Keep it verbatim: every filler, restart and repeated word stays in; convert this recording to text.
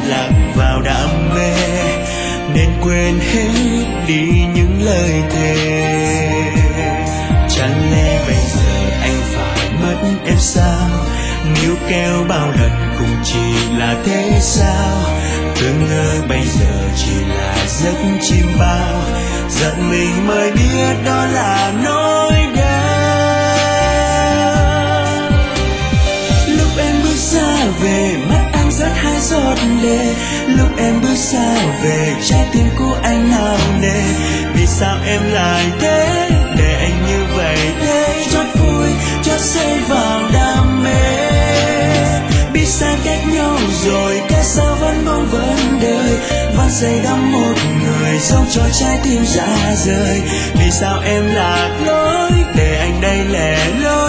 lạc vào đam mê nên quên hết đi những lời thề. Chẳng lẽ bây giờ anh phải mất em sao? Níu kéo bao lần cũng chỉ là thế sao? Tưởng ngờ bây giờ chỉ là giấc chim bao, giận mình mới biết đó là nỗi đau. Lúc em bước xa về, mắt anh rớt hai giọt lệ. Lúc em bước xa về, trái tim của anh nào nề. Vì sao em lại thế, để anh như vậy thế? Chót vui, chót say vào đam mê. Biết xa cách nhau rồi, cớ sao vẫn mong vấn đời. Vẫn say đắm một người, sống cho trái tim ra rời. Vì sao em lạc lối, để anh đây lẻ loi.